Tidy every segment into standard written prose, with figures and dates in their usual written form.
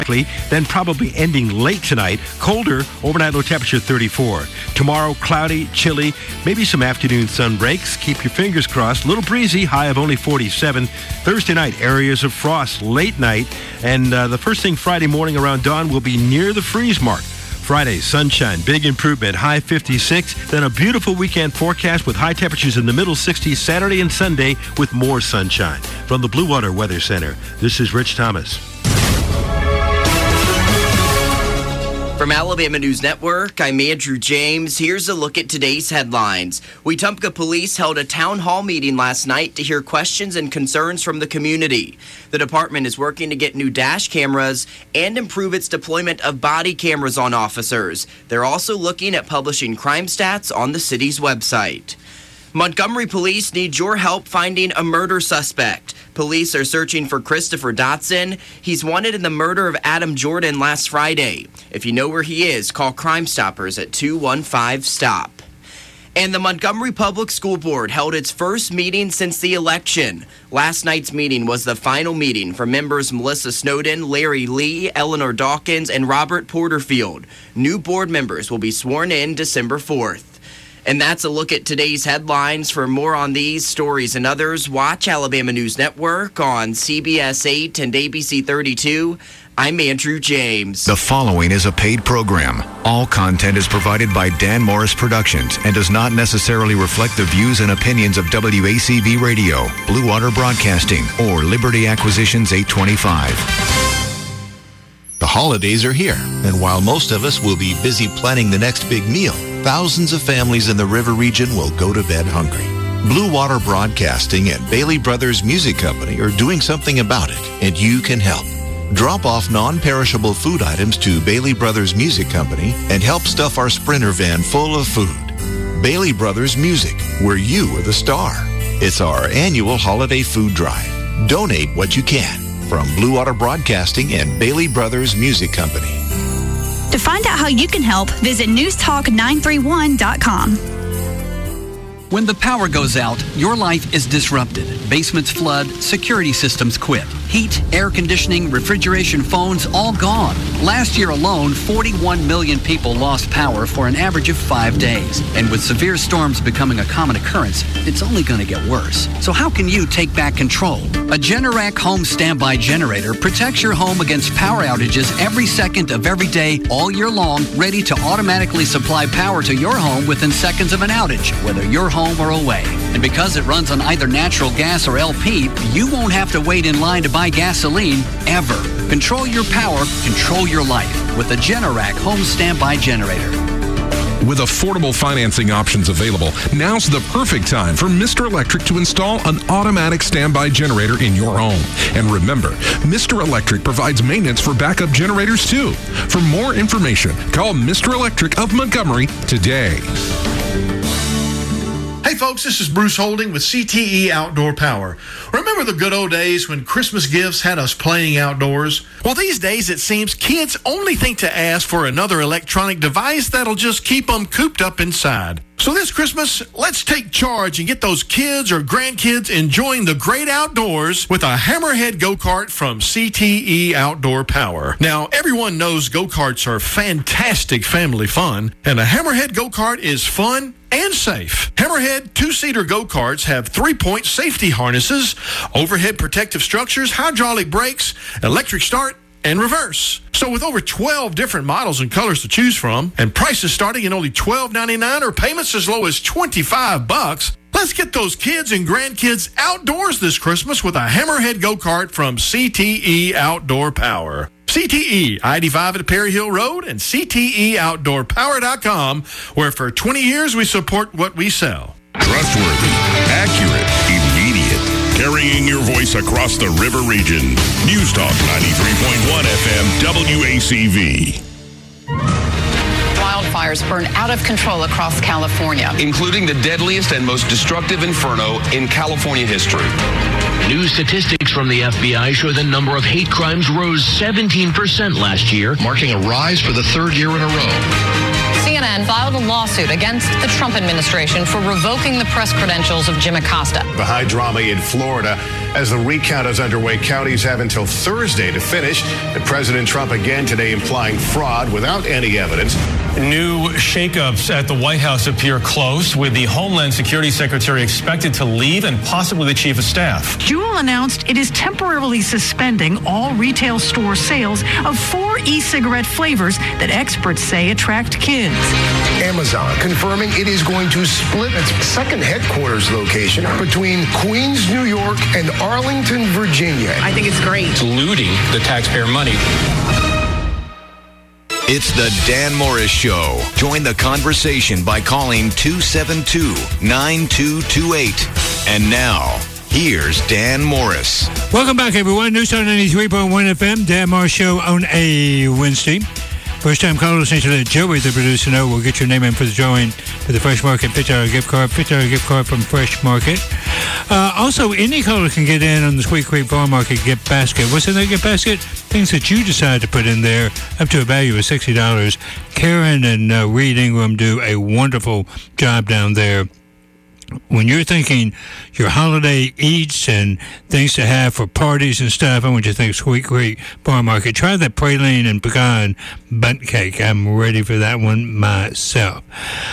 then probably ending late tonight. Colder, overnight low temperature 34. Tomorrow, cloudy, chilly, maybe some afternoon sun breaks. Keep your fingers crossed. Little breezy, high of only 47. Thursday night, areas of frost late night. And the first thing Friday morning around dawn will be near the freeze mark. Friday, sunshine, big improvement, high 56. Then a beautiful weekend forecast with high temperatures in the middle 60s Saturday and Sunday with more sunshine. From the Blue Water Weather Center, this is Rich Thomas. From Alabama News Network, I'm Andrew James. Here's a look at today's headlines. Wetumpka Police held a town hall meeting last night to hear questions and concerns from the community. The department is working to get new dash cameras and improve its deployment of body cameras on officers. They're also looking at publishing crime stats on the city's website. Montgomery police need your help finding a murder suspect. Police are searching for Christopher Dotson. He's wanted in the murder of Adam Jordan last Friday. If you know where he is, call Crime Stoppers at 215-STOP. And the Montgomery Public School Board held its first meeting since the election. Last night's meeting was the final meeting for members Melissa Snowden, Larry Lee, Eleanor Dawkins, and Robert Porterfield. New board members will be sworn in December 4th. And that's a look at today's headlines. For more on these stories and others, watch Alabama News Network on CBS 8 and ABC 32. I'm Andrew James. The following is a paid program. All content is provided by Dan Morris Productions and does not necessarily reflect the views and opinions of WACV Radio, Blue Water Broadcasting, or Liberty Acquisitions 825. The holidays are here, and while most of us will be busy planning the next big meal, thousands of families in the river region will go to bed hungry. Blue Water Broadcasting and Bailey Brothers Music Company are doing something about it, and you can help. Drop off non-perishable food items to Bailey Brothers Music Company and help stuff our Sprinter van full of food. Bailey Brothers Music, where you are the star. It's our annual holiday food drive. Donate what you can. From Blue Water Broadcasting and Bailey Brothers Music Company. To find out how you can help, visit newstalk931.com. When the power goes out, your life is disrupted. Basements flood, security systems quit. Heat, air conditioning, refrigeration, phones, all gone. Last year alone, 41 million people lost power for an average of 5 days. And with severe storms becoming a common occurrence, it's only going to get worse. So how can you take back control? A Generac home standby generator protects your home against power outages every second of every day, all year long, ready to automatically supply power to your home within seconds of an outage, whether you're home or away. And because it runs on either natural gas or LP, you won't have to wait in line to buy gasoline ever. Control your power, control your life with a Generac home standby generator. With affordable financing options available, now's the perfect time for Mr. Electric to install an automatic standby generator in your home. And remember, Mr. Electric provides maintenance for backup generators too. For more information, call Mr. Electric of Montgomery today. Hey folks, this is Bruce Holding with CTE Outdoor Power. Remember the good old days when Christmas gifts had us playing outdoors? Well, these days it seems kids only think to ask for another electronic device that'll just keep them cooped up inside. So this Christmas, let's take charge and get those kids or grandkids enjoying the great outdoors with a Hammerhead go-kart from CTE Outdoor Power. Now, everyone knows go-karts are fantastic family fun, and a Hammerhead go-kart is fun and safe. Hammerhead two-seater go-karts have 3-point safety harnesses, overhead protective structures, hydraulic brakes, electric start, and reverse. So with over 12 different models and colors to choose from, and prices starting at only $12.99 or payments as low as $25, let's get those kids and grandkids outdoors this Christmas with a Hammerhead go-kart from CTE Outdoor Power. CTE, I-85 at Perry Hill Road, and CTEOutdoorPower.com, where for 20 years we support what we sell. Trustworthy, accurate, immediate. Carrying your voice across the river region. News Talk 93.1 FM WACV. Wildfires burn out of control across California, including the deadliest and most destructive inferno in California history. New statistics from the FBI show the number of hate crimes rose 17% last year, marking a rise for the third year in a row. CNN filed a lawsuit against the Trump administration for revoking the press credentials of Jim Acosta. The high drama in Florida As the recount is underway, counties have until Thursday to finish. And President Trump again today implying fraud without any evidence. New shakeups at the White House appear close, with the Homeland Security Secretary expected to leave and possibly the Chief of Staff. Juul announced it is temporarily suspending all retail store sales of 4 e-cigarette flavors that experts say attract kids. Amazon confirming it is going to split its second headquarters location between Queens, New York, and Arlington, Virginia. I think it's great. It's looting the taxpayer money. It's the Dan Morris Show. Join the conversation by calling 272-9228. And now, here's Dan Morris. Welcome back, everyone. News Talk 93.1 FM, Dan Morris Show on a Wednesday. First-time callers need to let Joey, the producer, know. We'll get your name in for the drawing for the Fresh Market $50 gift card. $50 gift card from Fresh Market. Also, any caller can get in on the Sweet Creek Farm Market gift basket. What's in that gift basket? Things that you decide to put in there, up to a value of $60. Karen and Reed Ingram do a wonderful job down there. When you're thinking your holiday eats and things to have for parties and stuff, I want you to think Sweet Creek Farm Market. Try that praline and pecan bundt cake. I'm ready for that one myself.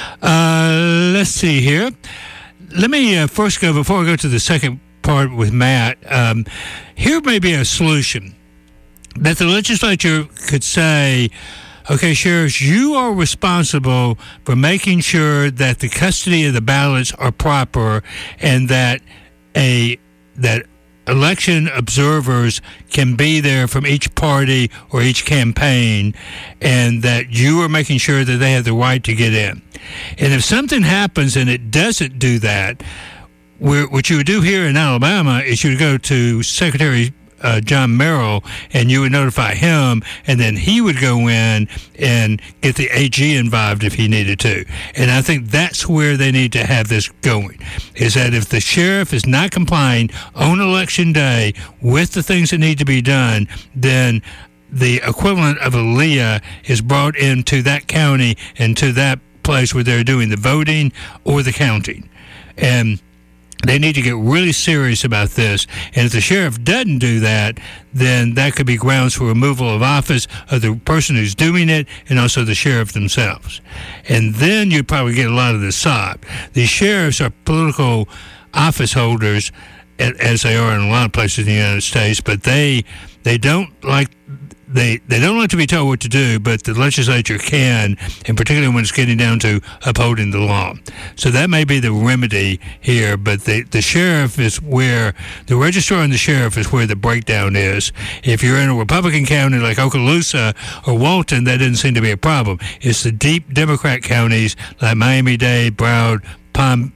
Let's see here. Let me first go, before I go to the second part with Matt, here may be a solution that the legislature could say, okay, sheriffs, you are responsible for making sure that the custody of the ballots are proper and that that election observers can be there from each party or each campaign, and that you are making sure that they have the right to get in. And if something happens and it doesn't do that, what you would do here in Alabama is you would go to Secretary John Merrill, and you would notify him, and then he would go in and get the AG involved if he needed to. And I think that's where they need to have this going, is that if the sheriff is not complying on Election Day with the things that need to be done, then the equivalent of a LEA is brought into that county and to that place where they're doing the voting or the counting. And they need to get really serious about this. And if the sheriff doesn't do that, then that could be grounds for removal of office of the person who's doing it and also the sheriff themselves. And then you'd probably get a lot of this solved. These sheriffs are political office holders, as they are in a lot of places in the United States, but they don't like to be told what to do, but the legislature can, and particularly when it's getting down to upholding the law. So that may be the remedy here, but the sheriff is where, the registrar and the sheriff is where the breakdown is. If you're in a Republican county like Okaloosa or Walton, that doesn't seem to be a problem. It's the deep Democrat counties like Miami-Dade, Broward, Palm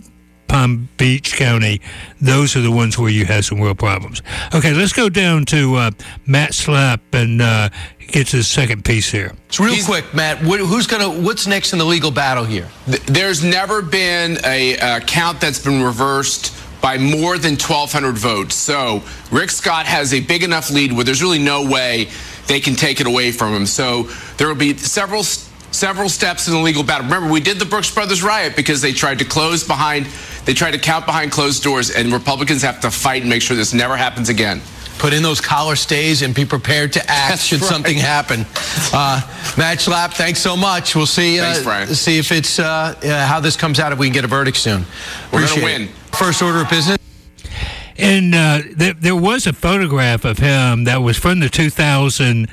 Beach County. Those are the ones where you have some real problems. Okay, let's go down to Matt Slapp and get to the second piece here. So real quick, Matt, what's next in the legal battle here? There's never been a count that's been reversed by more than 1,200 votes. So Rick Scott has a big enough lead where there's really no way they can take it away from him. So there will be several steps in the legal battle. Remember, we did the Brooks Brothers riot because they tried to count behind closed doors, and Republicans have to fight and make sure this never happens again. Put in those collar stays and be prepared to act should something happen. Matt Schlapp, thanks so much. We'll see. Thanks, Brian. See if it's how this comes out, if we can get a verdict soon. We're going to win. First order of business. And there was a photograph of him that was from the 2000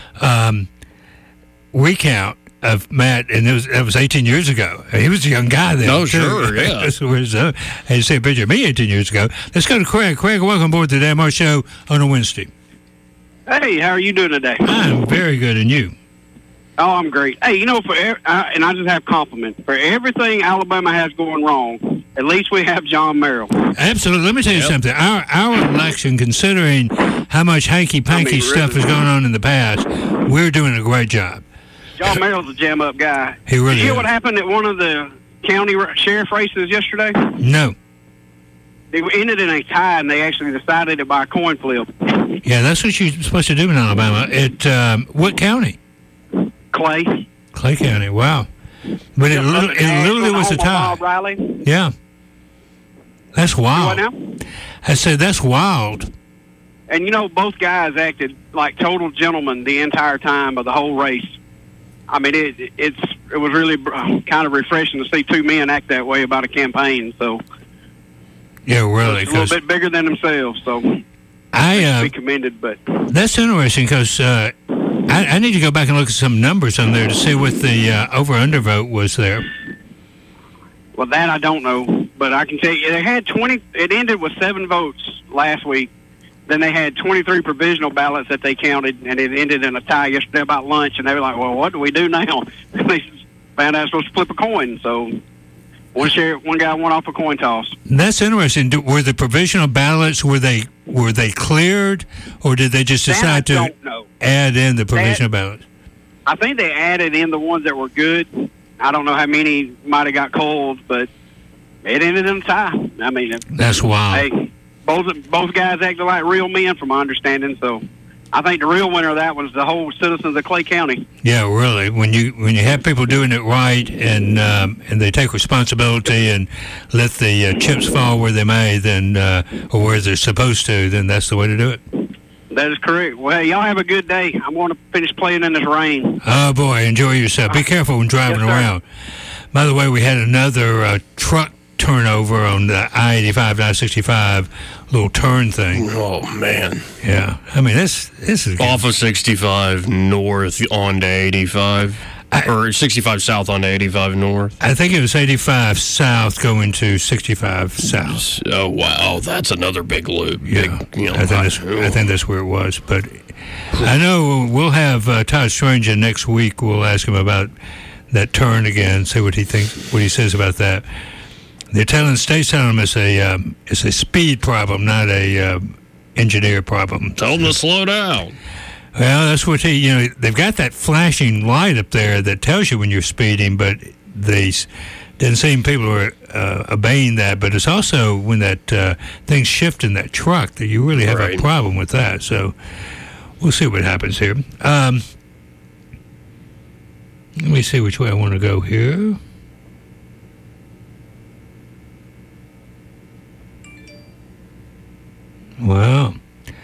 recount of Matt, and that was 18 years ago. He was a young guy then. Oh, sure, yeah. I see a picture of me 18 years ago. Let's go to Craig. Craig, welcome aboard the Dan Morris Show on a Wednesday. Hey, how are you doing today? I'm very good, and you? Oh, I'm great. Hey, and I just have compliments. For everything Alabama has going wrong, at least we have John Merrill. Absolutely. Let me tell you something. Our election, considering how much hanky-panky stuff has gone on in the past, we're doing a great job. John Merrill's a jam-up guy. He really Did you hear is. what happened at one of the county sheriff races yesterday? No. They ended in a tie, and they actually decided it by a coin flip. Yeah, that's what you're supposed to do in Alabama. What county? Clay. Clay County, wow. But it literally was a tie. Riley. Yeah. That's wild. What now? I said that's wild. And, both guys acted like total gentlemen the entire time of the whole race. I mean, it was really kind of refreshing to see two men act that way about a campaign. So, yeah, really, it's a little bit bigger than themselves. So, be commended. But that's interesting because I need to go back and look at some numbers on there to see what the over/under vote was there. Well, that I don't know, but I can tell you they had 20. It ended with 7 votes last week. Then they had 23 provisional ballots that they counted, and it ended in a tie yesterday about lunch. And they were like, "Well, what do we do now?" And they found out they're supposed to flip a coin. So one guy won off a coin toss. That's interesting. Were the provisional ballots were they cleared, or did they just decide to add in the provisional ballots? I think they added in the ones that were good. I don't know how many might have got cold, but it ended in a tie. I mean, that's wild. Hey, both guys acted like real men, from my understanding. So, I think the real winner of that was the whole citizens of Clay County. Yeah, really. When you have people doing it right and they take responsibility and let the chips fall where they may, then or where they're supposed to, then that's the way to do it. That is correct. Well, y'all have a good day. I'm going to finish playing in this rain. Oh boy, enjoy yourself. Be careful when driving around. By the way, we had another truck turnover on the I-85, I-65 little turn thing. Oh, man. Yeah. I mean, this is good. Off of 65 north onto 85. Or 65 south onto 85 north. I think it was 85 south going to 65 south. Oh, wow. That's another big loop. Yeah. I think that's where it was. But I know we'll have Todd Strange in next week. We'll ask him about that turn again, see what he says about that. The state's telling him it's a speed problem, not a engineer problem. Tell them to slow down. Well, that's what they've got that flashing light up there that tells you when you're speeding, but doesn't seem people are obeying that. But it's also when that thing's shifting that truck that you really have a problem with that. So we'll see what happens here. Let me see which way I want to go here. Wow.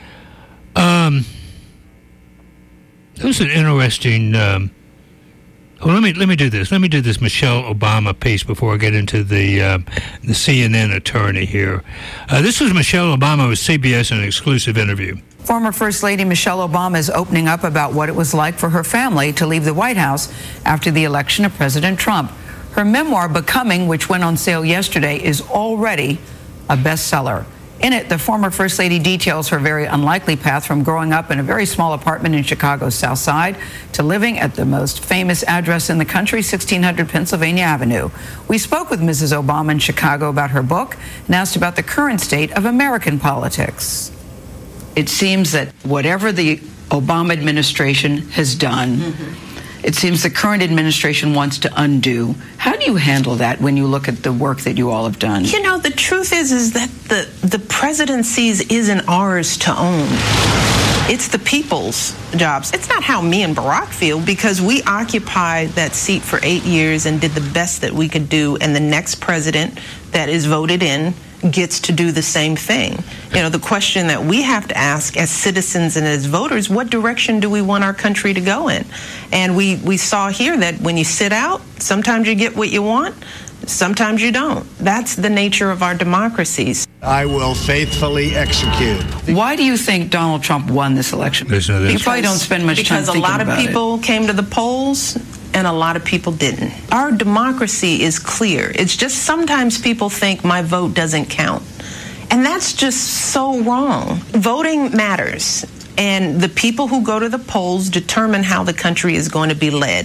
It was an interesting. Let me do this. Let me do this Michelle Obama piece before I get into the CNN attorney here. This was Michelle Obama with CBS in an exclusive interview. Former First Lady Michelle Obama is opening up about what it was like for her family to leave the White House after the election of President Trump. Her memoir, Becoming, which went on sale yesterday, is already a bestseller. In it, the former First Lady details her very unlikely path from growing up in a very small apartment in Chicago's South Side to living at the most famous address in the country, 1600 Pennsylvania Avenue. We spoke with Mrs. Obama in Chicago about her book and asked about the current state of American politics. It seems that whatever the Obama administration has done, it seems the current administration wants to undo. How do you handle that when you look at the work that you all have done? You know, the truth is that the presidencies isn't ours to own. It's the people's jobs. It's not how me and Barack feel, because we occupied that seat for 8 years and did the best that we could do, and the next president that is voted in gets to do the same thing. You know, the question that we have to ask as citizens and as voters, what direction do we want our country to go in? And we saw here that when you sit out, sometimes you get what you want, sometimes you don't. That's the nature of our democracies. I will faithfully execute. Why do you think Donald Trump won this election? You probably don't spend much time thinking about it. Because a lot of people came to the polls and a lot of people didn't. Our democracy is clear. It's just sometimes people think my vote doesn't count. And that's just so wrong. Voting matters. And the people who go to the polls determine how the country is going to be led.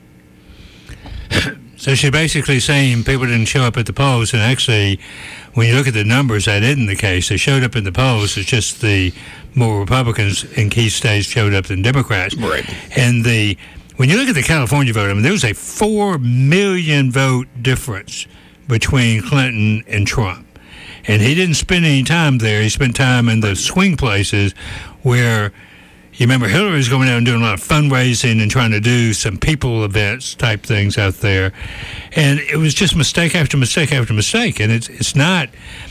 So she's basically saying people didn't show up at the polls, and actually, when you look at the numbers, that isn't the case. They showed up in the polls. It's just the more Republicans in key states showed up than Democrats. Right. And when you look at the California vote, I mean, there was a 4 million vote difference between Clinton and Trump. And he didn't spend any time there. He spent time in the swing places where, you remember, Hillary was going out and doing a lot of fundraising and trying to do some people events type things out there. And it was just mistake after mistake after mistake. And it's not,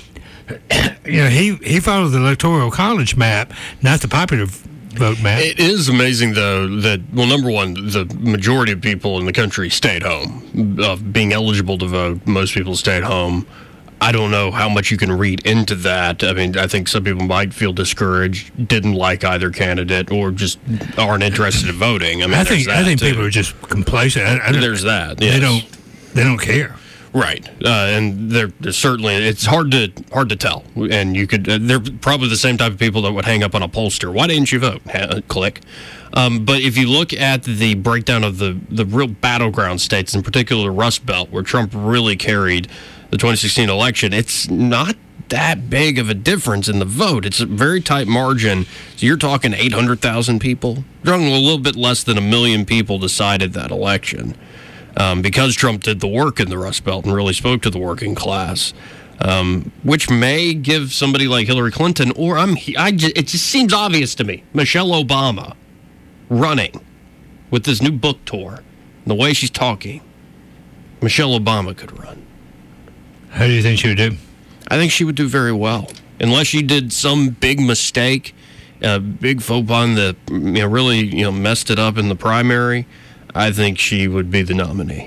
he followed the Electoral College map, not the popular vote map. It is amazing, though, that, well, number one, the majority of people in the country stayed home. Being eligible to vote, most people stayed home. I don't know how much you can read into that. I mean, I think some people might feel discouraged, didn't like either candidate, or just aren't interested in voting. I mean, I think people are just complacent. There's that. Yes. They don't care. Right, and they're certainly, it's hard to tell, and you could they're probably the same type of people that would hang up on a pollster. Why didn't you vote? Click. But if you look at the breakdown of the real battleground states, in particular the Rust Belt, where Trump really carried the 2016 election, it's not that big of a difference in the vote. It's a very tight margin. So you're talking 800,000 people. You're talking a little bit less than 1 million people decided that election. Because Trump did the work in the Rust Belt and really spoke to the working class, which may give somebody like Hillary Clinton, or it just seems obvious to me, Michelle Obama running with this new book tour, and the way she's talking, Michelle Obama could run. How do you think she would do? I think she would do very well, unless she did some big mistake, big faux pas that really messed it up in the primary. I think she would be the nominee.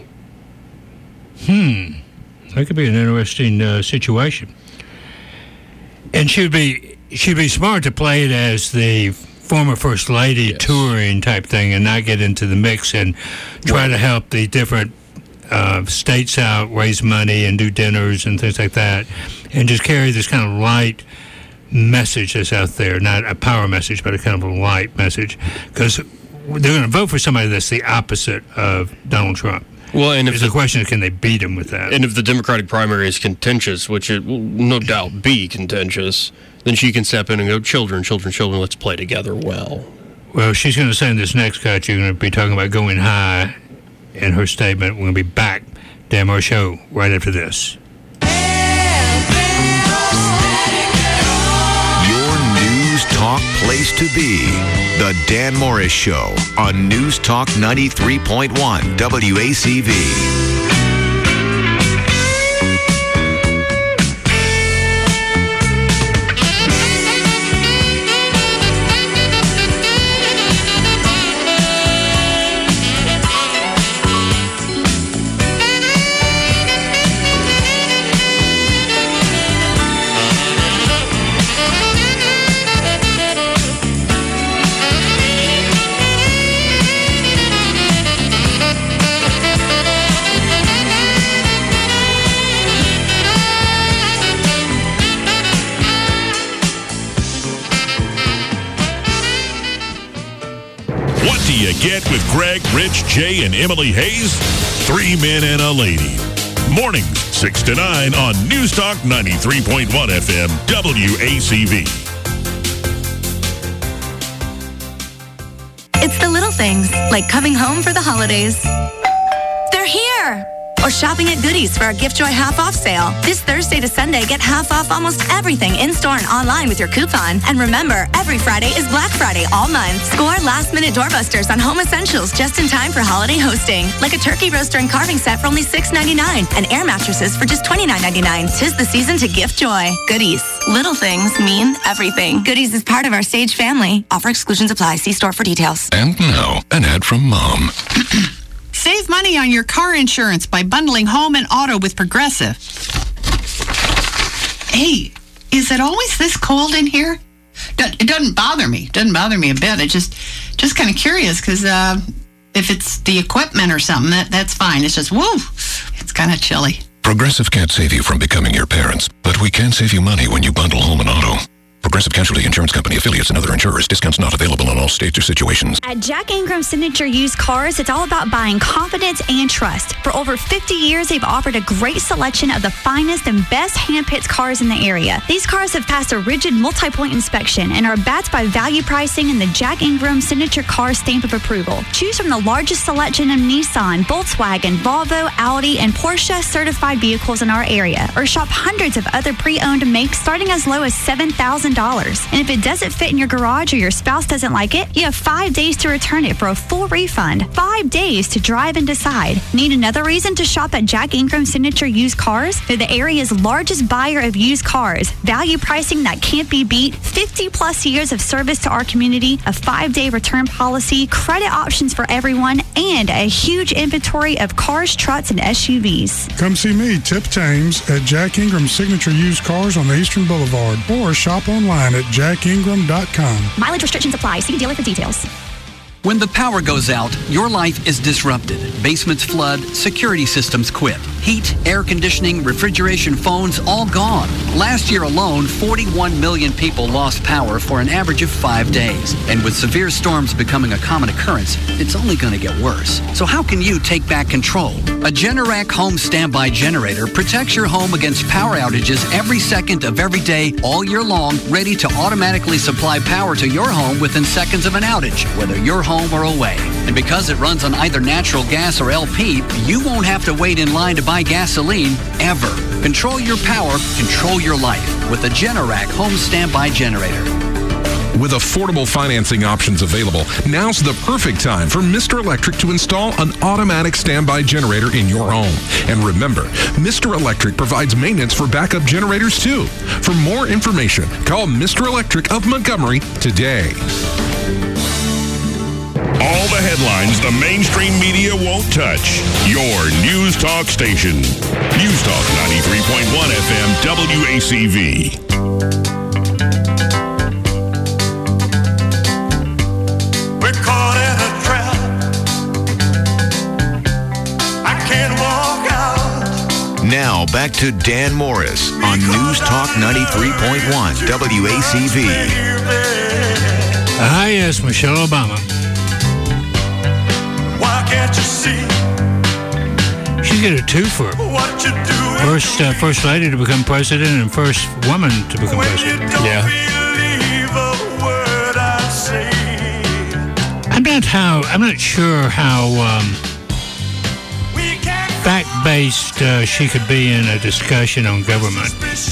That could be an interesting situation. And she'd be smart to play it as the former First Lady touring type thing and not get into the mix and try to help the different states out, raise money and do dinners and things like that, and just carry this kind of light message that's out there, not a power message, but a kind of a light message, because they're going to vote for somebody that's the opposite of Donald Trump. Well, and the question is, can they beat him with that? And if the Democratic primary is contentious, which it will no doubt be contentious, then she can step in and go, children, let's play together well. Well, she's going to say in this next cut, you're going to be talking about going high in her statement. We're going to be back, Dan Moore Show, right after this. Talk place to be. The Dan Morris Show on News Talk 93.1 WACV. Get with Greg, Rich, Jay, and Emily Hayes. 3 men and a lady. Mornings, 6 to 9 on News Talk 93.1 FM WACV. It's the little things, like coming home for the holidays. They're here! Or shopping at Goodies for our Gift Joy half-off sale. This Thursday to Sunday, get half off almost everything in-store and online with your coupon. And remember, every Friday is Black Friday all month. Score last-minute doorbusters on home essentials just in time for holiday hosting. Like a turkey roaster and carving set for only $6.99 and air mattresses for just $29.99. 'Tis the season to Gift Joy. Goodies. Little things mean everything. Goodies is part of our Sage family. Offer exclusions apply. See store for details. And now, an ad from Mom. Save money on your car insurance by bundling home and auto with Progressive. Hey, is it always this cold in here? It doesn't bother me. It doesn't bother me a bit. It just kind of curious because if it's the equipment or something, that's fine. It's just, woo, it's kind of chilly. Progressive can't save you from becoming your parents, but we can save you money when you bundle home and auto. Progressive Casualty Insurance Company, affiliates, and other insurers. Discounts not available in all states or situations. At Jack Ingram Signature Used Cars, it's all about buying confidence and trust. For over 50 years, they've offered a great selection of the finest and best hand-picked cars in the area. These cars have passed a rigid multi-point inspection and are backed by value pricing and the Jack Ingram Signature Car stamp of approval. Choose from the largest selection of Nissan, Volkswagen, Volvo, Audi, and Porsche certified vehicles in our area, or shop hundreds of other pre-owned makes starting as low as $7,000. $1,000. And if it doesn't fit in your garage or your spouse doesn't like it, you have 5 days to return it for a full refund. 5 days to drive and decide. Need another reason to shop at Jack Ingram Signature Used Cars? They're the area's largest buyer of used cars. Value pricing that can't be beat. 50 plus years of service to our community. A 5-day return policy. Credit options for everyone. And a huge inventory of cars, trucks, and SUVs. Come see me, Tip Thames, at Jack Ingram Signature Used Cars on the Eastern Boulevard, or shop online at jackingram.com. Mileage restrictions apply. See dealer for details. When the power goes out, your life is disrupted. Basements flood, security systems quit. Heat, air conditioning, refrigeration, phones, all gone. Last year alone, 41 million people lost power for an average of 5 days. And with severe storms becoming a common occurrence, it's only going to get worse. So how can you take back control? A Generac home standby generator protects your home against power outages every second of every day, all year long, ready to automatically supply power to your home within seconds of an outage, whether you're home or away. And because it runs on either natural gas or LP, you won't have to wait in line to buy gasoline ever. Control your power, control your life with a Generac home standby generator. With affordable financing options available, now's the perfect time for Mr. Electric to install an automatic standby generator in your home. And remember, Mr. Electric provides maintenance for backup generators too. For more information, call Mr. Electric of Montgomery today. All the headlines the mainstream media won't touch. Your News Talk station. News Talk 93.1 FM WACV. We're caught in a trap. I can't walk out. Now back to Dan Morris on News Talk 93.1 WACV. Ah, yes, Michelle Obama. Can't you see? She's got a twofer. What you doing? First lady to become president and first woman to become president. Yeah. I'm not sure how fact-based she could be in a discussion on government.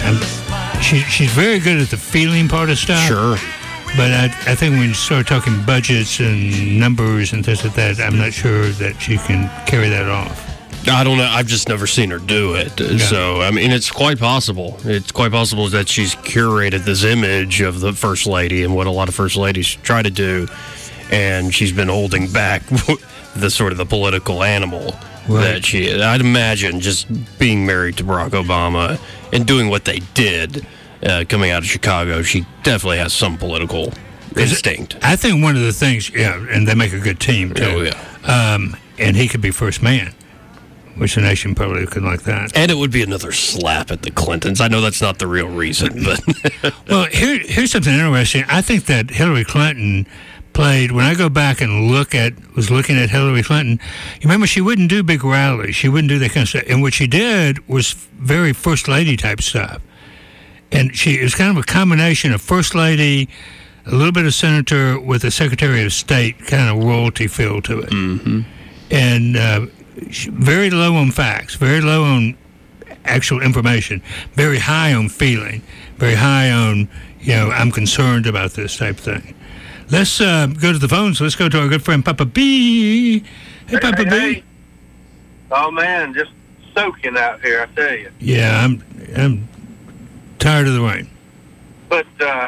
She's very good at the feeling part of stuff. Sure. But I think when you start talking budgets and numbers and things like that, I'm not sure that she can carry that off. I don't know. I've just never seen her do it. Yeah. So, I mean, it's quite possible. It's quite possible that she's curated this image of the First Lady and what a lot of First Ladies try to do, and she's been holding back the sort of the political animal that she is. I'd imagine just being married to Barack Obama and doing what they did. Coming out of Chicago, she definitely has some political instinct. I think one of the things, and they make a good team, too. Oh, yeah. And he could be first man, which the nation probably could like that. And it would be another slap at the Clintons. I know that's not the real reason, but... Well, here's something interesting. I think that Hillary Clinton played, when I go back and was looking at Hillary Clinton, you remember she wouldn't do big rallies. She wouldn't do that kind of stuff. And what she did was very First Lady type stuff. And it was kind of a combination of First Lady, a little bit of Senator with a Secretary of State kind of royalty feel to it. Mm-hmm. And very low on facts, very low on actual information, very high on feeling, very high on, I'm concerned about this type thing. Let's go to the phones. Let's go to our good friend Papa B. Hey, Papa B. Hey. Oh, man, just soaking out here, I tell you. Yeah, I'm tired of the rain. But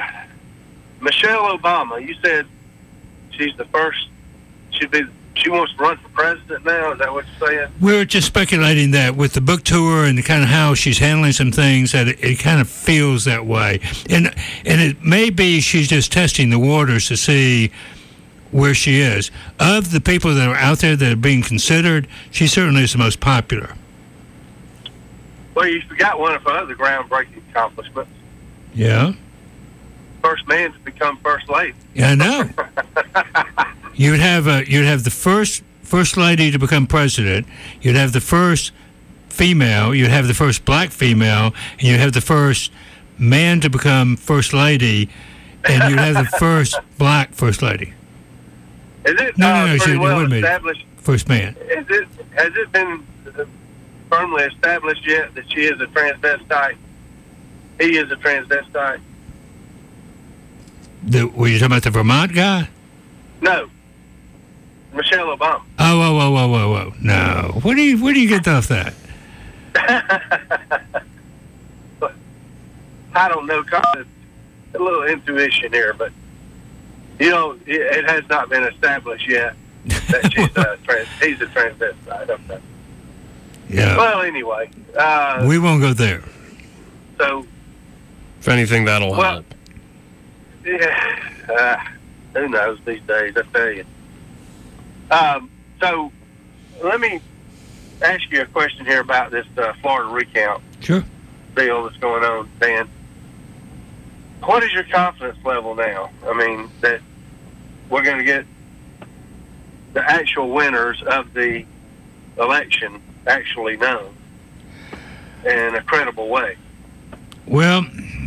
Michelle Obama, you said she's the first. She wants to run for president now. Is that what you're saying? We're just speculating that with the book tour and kind of how she's handling some things, that it kind of feels that way. And it may be she's just testing the waters to see where she is. Of the people that are out there that are being considered, she certainly is the most popular. Well, you forgot one of her other groundbreaking accomplishments. Yeah? First man to become first lady. Yeah, I know. You'd have the first lady to become president. You'd have the first female. You'd have the first black female, and you'd have the first man to become first lady, and you'd have the first black first lady. Is it pretty well established? First man. Has it been firmly established yet that she is a transvestite? He is a transvestite. Were you talking about the Vermont guy? No. Michelle Obama. Oh. No. Where do you get off that? I don't know. Kind of a little intuition here, but it has not been established yet that he's a transvestite. Okay. Yeah. Well, anyway. We won't go there. So. If anything, that'll help. Yeah. Who knows these days? I tell you. So, let me ask you a question here about this Florida recount. Sure. Deal that's going on, Dan. What is your confidence level now? I mean, that we're going to get the actual winners of the election actually known in a credible way. Well,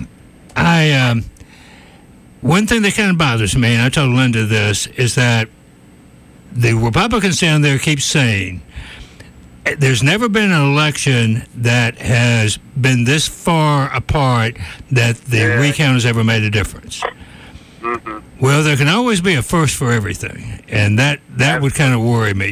one thing that kind of bothers me, and I told Linda this, is that the Republicans down there keep saying there's never been an election that has been this far apart that the recount has ever made a difference. Mm-hmm. Well, there can always be a first for everything, and that would kind of worry me.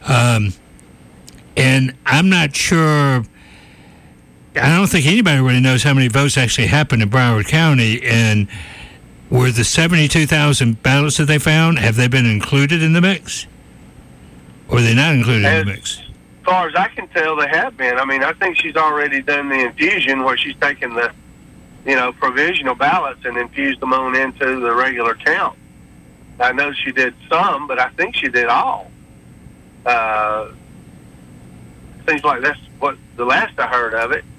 And I'm not sure. I don't think anybody really knows how many votes actually happened in Broward County, and were the 72,000 ballots that they found, have they been included in the mix? Or are they not included in the mix? As far as I can tell, they have been. I mean, I think she's already done the infusion where she's taken the, provisional ballots and infused them on into the regular count. I know she did some, but I think she did all. Seems like that's what the last I heard of it.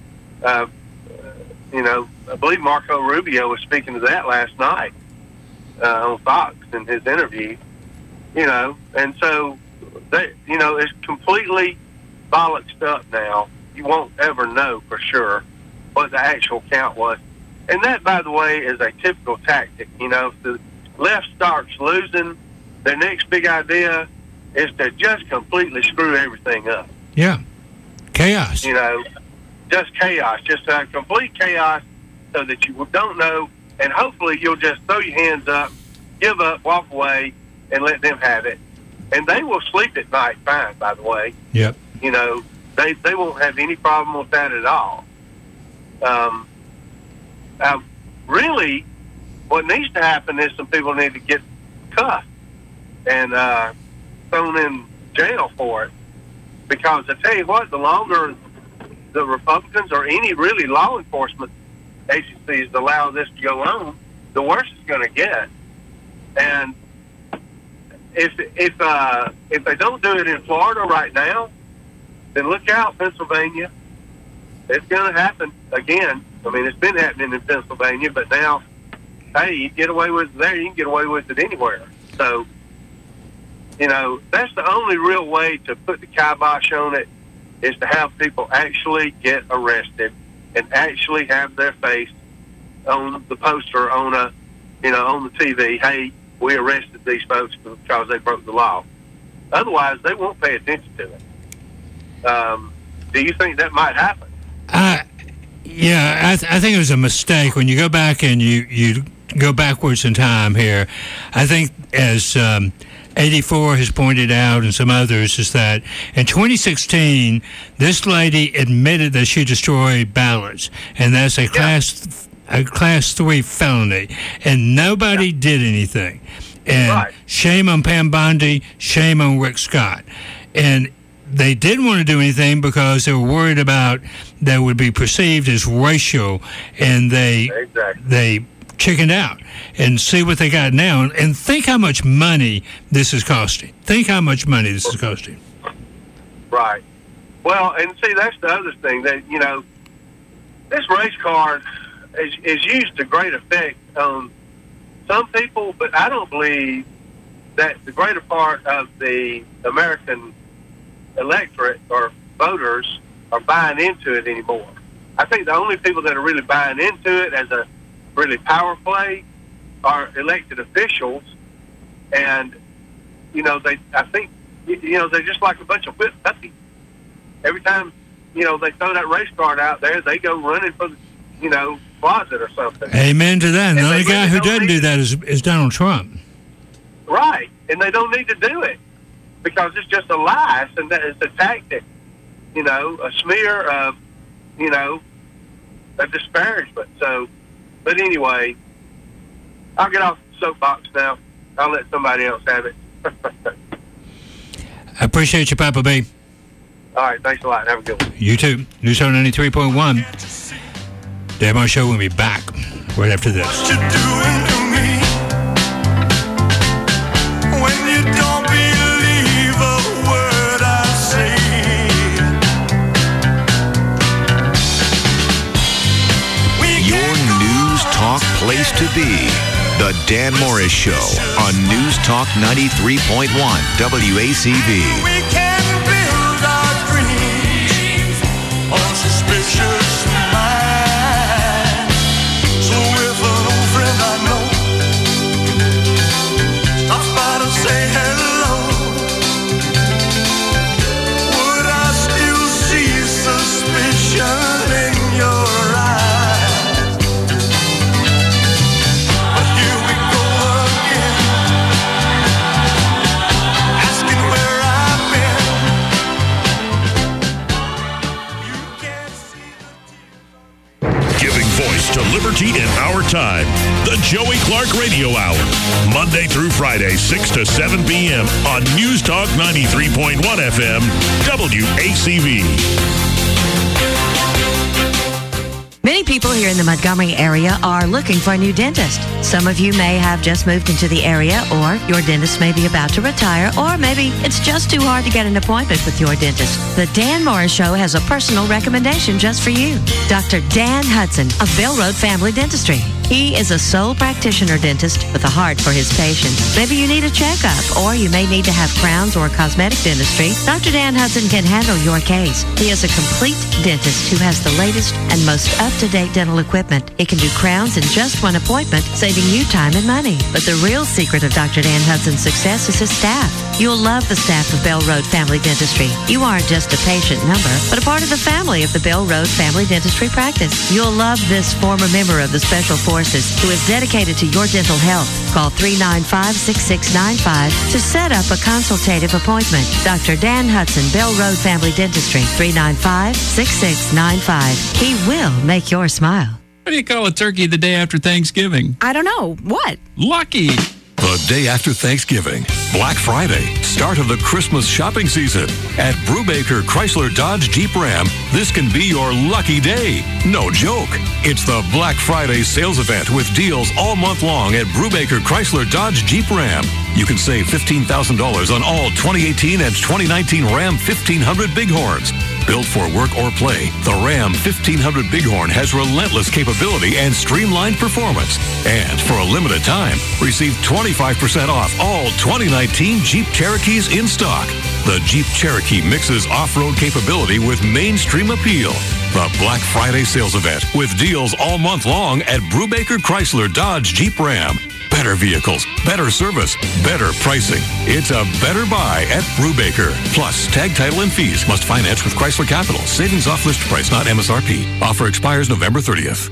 I believe Marco Rubio was speaking to that last night on Fox in his interview. And so it's completely bollocksed up now. You won't ever know for sure what the actual count was. And that, by the way, is a typical tactic. If the left starts losing, their next big idea is to just completely screw everything up. Yeah. Chaos. Just chaos. Just complete chaos so that you don't know, and hopefully you'll just throw your hands up, give up, walk away, and let them have it. And they will sleep at night fine, by the way. Yep. They won't have any problem with that at all. Really, what needs to happen is some people need to get cuffed and thrown in jail for it. Because I tell you what, the longer the Republicans or any really law enforcement agencies allow this to go on, the worse it's going to get. And if they don't do it in Florida right now, then look out, Pennsylvania. It's going to happen again. I mean, it's been happening in Pennsylvania, but now, hey, you get away with it there, you can get away with it anywhere. So, that's the only real way to put the kibosh on it, is to have people actually get arrested and actually have their face on the poster on on the TV. Hey, we arrested these folks because they broke the law. Otherwise, they won't pay attention to it. Do you think that might happen? Yeah, I think it was a mistake when you go back and you go backwards in time here. I think as 84 has pointed out, and some others, is that in 2016, this lady admitted that she destroyed ballots, and that's a class 3 felony, and nobody did anything. And shame on Pam Bondi, shame on Rick Scott. And they didn't want to do anything because they were worried about that would be perceived as racial, and they chickened out. And see what they got now, and think how much money this is costing. Think how much money this is costing. Right. Well, and see, that's the other thing, that, this race card is used to great effect on some people, but I don't believe that the greater part of the American electorate or voters are buying into it anymore. I think the only people that are really buying into it as a really power play are elected officials, and I think they're just like a bunch of whipped puppies. Every time they throw that race card out there, they go running for closet or something. Amen to that. And the And only they guy really who don't doesn't need do that is Donald Trump. Right, and they don't need to do it because it's just a lie. And that is a tactic, a smear of, a disparagement. So, but anyway, I'll get off the soapbox now. I'll let somebody else have it. I appreciate you, Papa B. All right, thanks a lot. Have a good one. You too. News Talk 93.1. Dan Marr Show will be back right after this. What you doing to me when you don't believe a word I say? Your News Talk place to be. The Dan Morris Show on News Talk 93.1 WACV. We can build our dreams on suspicious minds. So if an old friend I know stops by to say hello, would I still see suspicion in your eyes? But here we go again, asking where I've been. Giving voice to liberty in our time. The Joey Clark Radio Hour. Monday through Friday, 6 to 7 p.m. on News Talk 93.1 FM, WACV. Many people here in the Montgomery area are looking for a new dentist. Some of you may have just moved into the area, or your dentist may be about to retire, or maybe it's just too hard to get an appointment with your dentist. The Dan Morris Show has a personal recommendation just for you. Dr. Dan Hudson of Bell Road Family Dentistry. He is a sole practitioner dentist with a heart for his patients. Maybe you need a checkup, or you may need to have crowns or cosmetic dentistry. Dr. Dan Hudson can handle your case. He is a complete dentist who has the latest and most up-to-date dental equipment. He can do crowns in just one appointment, saving you time and money. But the real secret of Dr. Dan Hudson's success is his staff. You'll love the staff of Bell Road Family Dentistry. You aren't just a patient number, but a part of the family of the Bell Road Family Dentistry practice. You'll love this former member of the Special Forces who is dedicated to your dental health. Call 395-6695 to set up a consultative appointment. Dr. Dan Hudson, Bell Road Family Dentistry, 395-6695. He will make your smile. What do you call a turkey the day after Thanksgiving? I don't know. What? Lucky. The day after Thanksgiving, Black Friday, start of the Christmas shopping season. At Brubaker Chrysler Dodge Jeep Ram, this can be your lucky day. No joke. It's the Black Friday sales event with deals all month long at Brubaker Chrysler Dodge Jeep Ram. You can save $15,000 on all 2018 and 2019 Ram 1500 Bighorns. Built for work or play, the Ram 1500 Bighorn has relentless capability and streamlined performance. And for a limited time, receive 25% off all 2019 Jeep Cherokees in stock. The Jeep Cherokee mixes off-road capability with mainstream appeal. The Black Friday sales event with deals all month long at Brubaker Chrysler Dodge Jeep Ram. Better vehicles, better service, better pricing. It's a better buy at Brubaker. Plus, tag title and fees. Must finance with Chrysler Capital. Savings off list price, not MSRP. Offer expires November 30th.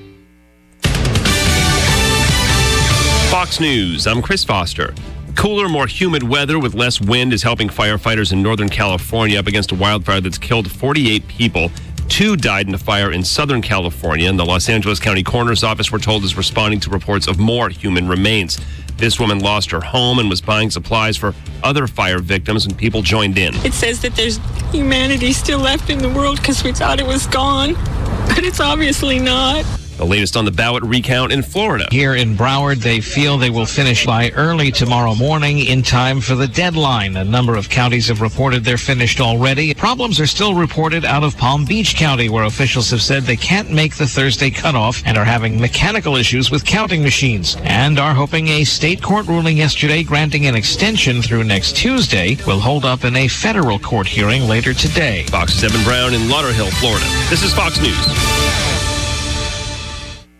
Fox News, I'm Chris Foster. Cooler, more humid weather with less wind is helping firefighters in Northern California up against a wildfire that's killed 48 people. 2 died in a fire in Southern California, and the Los Angeles County Coroner's Office, we're told, is responding to reports of more human remains. This woman lost her home and was buying supplies for other fire victims when people joined in. It says that there's humanity still left in the world because we thought it was gone, but it's obviously not. The latest on the ballot recount in Florida. Here in Broward, they feel they will finish by early tomorrow morning in time for the deadline. A number of counties have reported they're finished already. Problems are still reported out of Palm Beach County, where officials have said they can't make the Thursday cutoff and are having mechanical issues with counting machines, and are hoping a state court ruling yesterday granting an extension through next Tuesday will hold up in a federal court hearing later today. Fox's Evan Brown in Lauderhill, Florida. This is Fox News.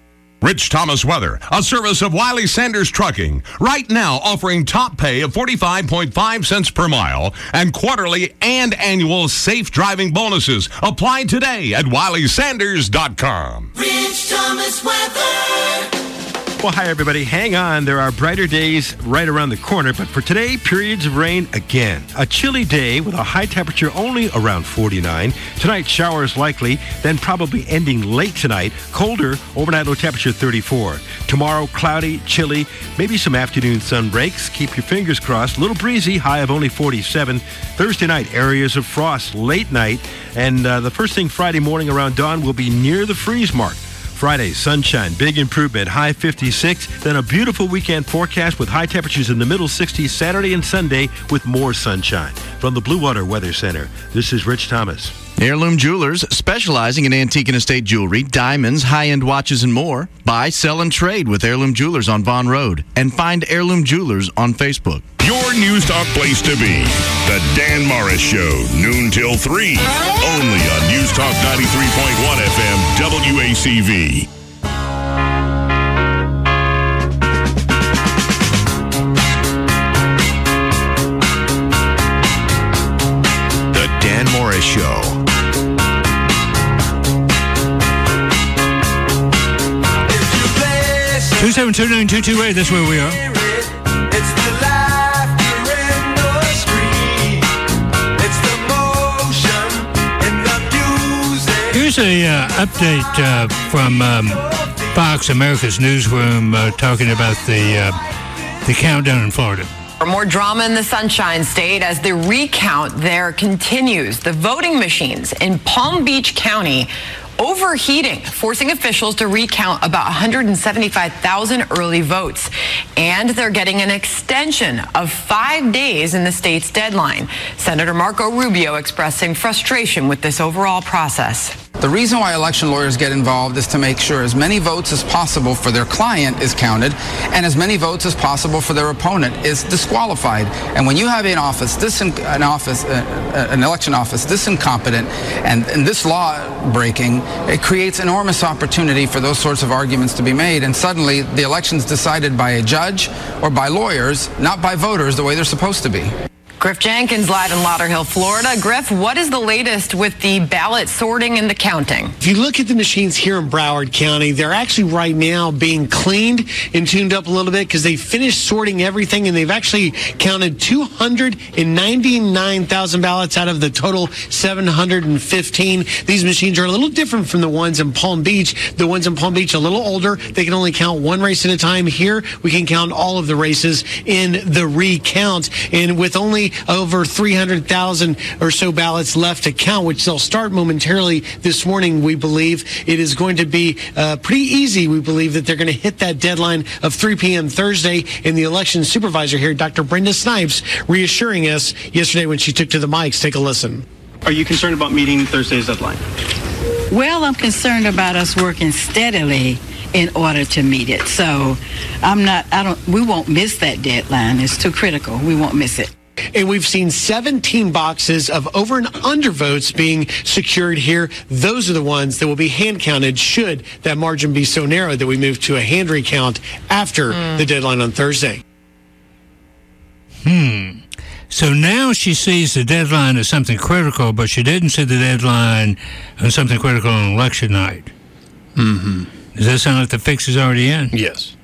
Rich Thomas Weather, a service of Wiley Sanders Trucking. Right now offering top pay of 45.5 cents per mile and quarterly and annual safe driving bonuses. Apply today at WileySanders.com. Rich Thomas Weather. Well, hi, everybody. Hang on. There are brighter days right around the corner, but for today, periods of rain again. A chilly day with a high temperature only around 49. Tonight, showers likely, then probably ending late tonight. Colder, overnight low temperature 34. Tomorrow, cloudy, chilly, maybe some afternoon sun breaks. Keep your fingers crossed. A little breezy, high of only 47. Thursday night, areas of frost late night. And the first thing Friday morning around dawn will be near the freeze mark. Friday, sunshine, big improvement, high 56. Then a beautiful weekend forecast with high temperatures in the middle 60s Saturday and Sunday with more sunshine. From the Blue Water Weather Center, this is Rich Thomas. Heirloom Jewelers, specializing in antique and estate jewelry, diamonds, high-end watches, and more. Buy, sell, and trade with Heirloom Jewelers on Vaughn Road. And find Heirloom Jewelers on Facebook. Your News Talk place to be. The Dan Morris Show, noon till 3. Only on News Talk 93.1 FM, WACV. The Dan Morris Show. 2729228, that's where we are. It's the laughter in the street. It's the motion in the music. Here's a update from Fox America's newsroom talking about the countdown in Florida. More drama in the Sunshine State as the recount there continues. The voting machines in Palm Beach County overheating, forcing officials to recount about 175,000 early votes. And they're getting an extension of 5 days in the state's deadline. Senator Marco Rubio expressing frustration with this overall process. The reason why election lawyers get involved is to make sure as many votes as possible for their client is counted and as many votes as possible for their opponent is disqualified. And when you have an election office this incompetent and this law breaking, it creates enormous opportunity for those sorts of arguments to be made. And suddenly the election's decided by a judge or by lawyers, not by voters the way they're supposed to be. Griff Jenkins live in Lauderhill, Florida. Griff, what is the latest with the ballot sorting and the counting? If you look at the machines here in Broward County, they're actually right now being cleaned and tuned up a little bit because they finished sorting everything and they've actually counted 299,000 ballots out of the total 715. These machines are a little different from the ones in Palm Beach. The ones in Palm Beach are a little older. They can only count one race at a time. Here, we can count all of the races in the recount. And with only over 300,000 or so ballots left to count, which they'll start momentarily this morning, we believe it is going to be pretty easy. We believe that they're going to hit that deadline of 3 p.m. Thursday. And the election supervisor here, Dr. Brenda Snipes, reassuring us yesterday when she took to the mics. Take a listen. Are you concerned about meeting Thursday's deadline? Well, I'm concerned about us working steadily in order to meet it. So we won't miss that deadline. It's too critical. We won't miss it. And we've seen 17 boxes of over and under votes being secured here. Those are the ones that will be hand counted should that margin be so narrow that we move to a hand recount after the deadline on Thursday. So now she sees the deadline as something critical, but she didn't see the deadline as something critical on election night. Mm-hmm. Does that sound like the fix is already in? Yes.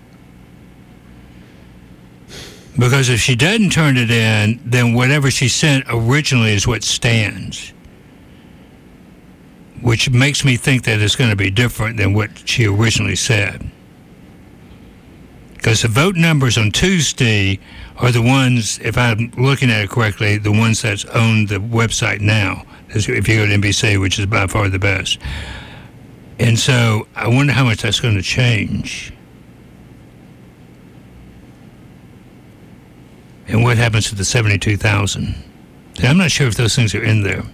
Because if she doesn't turn it in, then whatever she sent originally is what stands. Which makes me think that it's going to be different than what she originally said. Because the vote numbers on Tuesday are the ones, if I'm looking at it correctly, the ones that's on the website now. If you go to NBC, which is by far the best. And so I wonder how much that's going to change. And what happens to the 72,000? I'm not sure if those things are in there.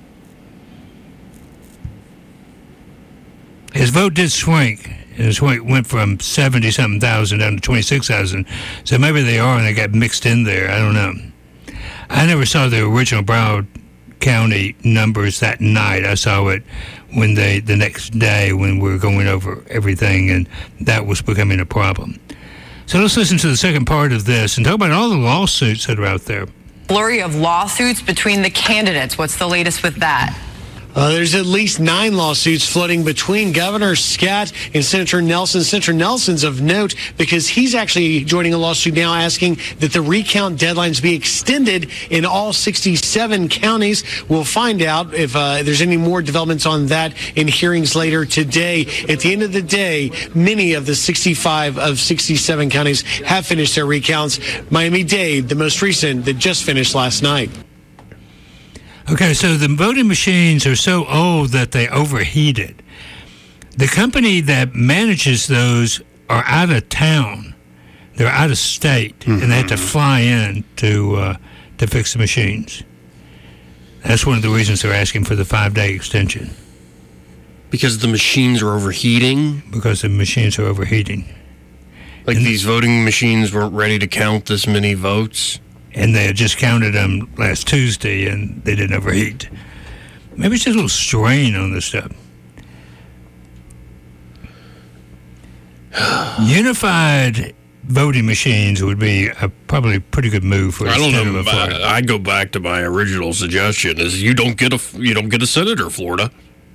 His vote did shrink. His vote went from 70-something thousand down to 26,000. So maybe they are and they got mixed in there. I don't know. I never saw the original Broward County numbers that night. I saw it when the next day when we were going over everything, and that was becoming a problem. So let's listen to the second part of this and talk about all the lawsuits that are out there. Flurry of lawsuits between the candidates. What's the latest with that? There's at least 9 lawsuits floating between Governor Scott and Senator Nelson. Senator Nelson's of note because he's actually joining a lawsuit now asking that the recount deadlines be extended in all 67 counties. We'll find out if there's any more developments on that in hearings later today. At the end of the day, many of the 65 of 67 counties have finished their recounts. Miami-Dade, the most recent, that just finished last night. Okay, so the voting machines are so old that they overheated. The company that manages those are out of town. They're out of state, and they have to fly in to fix the machines. That's one of the reasons they're asking for the 5-day extension. Because the machines are overheating? Because the machines are overheating. Like these voting machines weren't ready to count this many votes? And they had just counted them last Tuesday, and they didn't overheat. Maybe it's just a little strain on this stuff. Unified voting machines would be probably a pretty good move for. I don't know. I'd go back to my original suggestion: is you don't get a senator, Florida.